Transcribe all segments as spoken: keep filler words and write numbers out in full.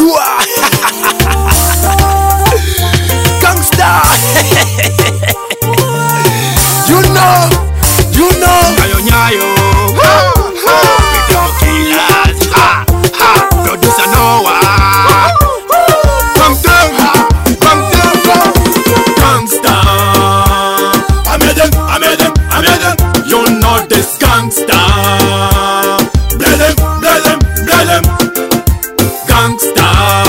Gangsta. You know, you know. Nyayo nyayo. Ha ha. Video killers. Ha ha. Producer Noah. Come down, come down, gangsta. I made them, I made them, I made them. You know this gangsta. Bless them, bless them, bless them. Gangsta.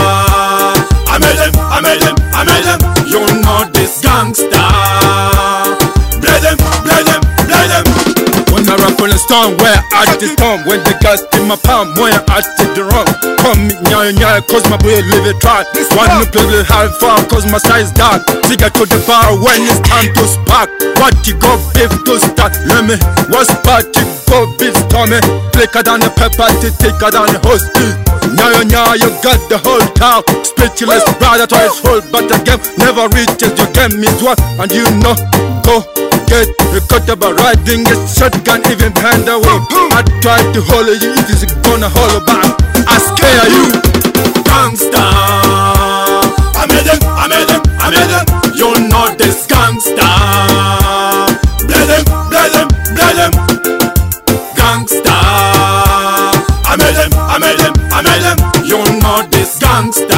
I made them, I made them, I made them. You know this gangsta. Bless them, bless them, bless them. When I rap on the storm, where I at the storm. When the gas in my palm, where I at the drum. Come me nyayo nyayo, cause my boy live it right. One to play the high far, cause my size dark. Take to the bar when it's time to spark. What you go beef to start? Let me, what's part you go beef stormy? Thicker than the pepper, thicker than the whole speed. Nyayo nyayo, you got the whole town. Speechless brother twice hold, but the game never reaches your game is one. And you know, go get the cut about riding a shotgun even behind the wall. I tried to hold you, it is gonna hold back. I scare you, gangsta. I made them, I made them, I made them. You know this gangsta. Bless them, bless them, bless them. Gangsta. I made them, I made them, I made them. You know this gangsta.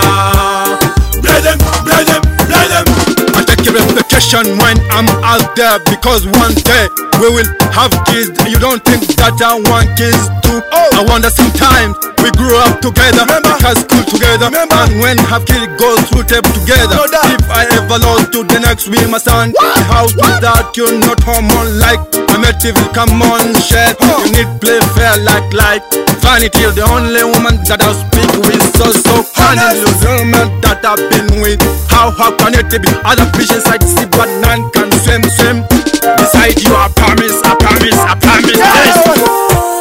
Bless them, bless them, bless them. I take a replication when I'm out there, because one day we will have kids. You don't think that I want kids too? Oh. I wonder sometimes we grew up together, remember? Because school together, remember? And when have kids go through tape together. No, if I ever lost to the next we must stand the house without you, not home on like I met you, come on share. Oh. You need play fair like light. Vanity, you're the only woman that I speak with. So so funny, you woman that I've been with. How how can it be other fishes I see but none can swim swim beside you? I promise, I promise, I promise this.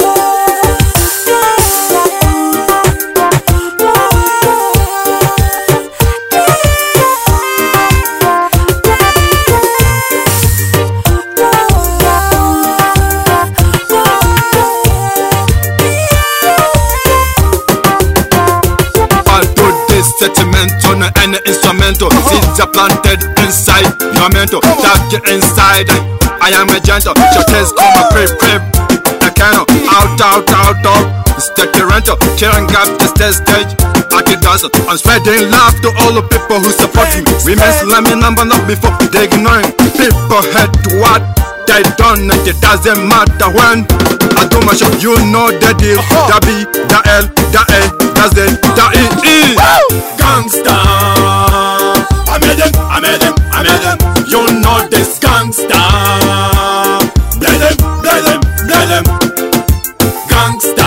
Sentimental, no any instrumental. uh-huh. Seeds are planted inside your mental. uh-huh. Dark inside, I am a gentle. Your taste come a crib, crib. The candle, out, out, out, out. Steady rental, cheering up the stage. I can dance, I'm spreading love to all the people who support me. Women slamming number not before they ignoring. People head to what they done, and it doesn't matter when I do my show. You know the deal. The B, the L, the A, that's the, the E, E. Gangsta. I made them, I made them, I made them. You know this gangsta. Bless them, bless them, bless them. Gangsta.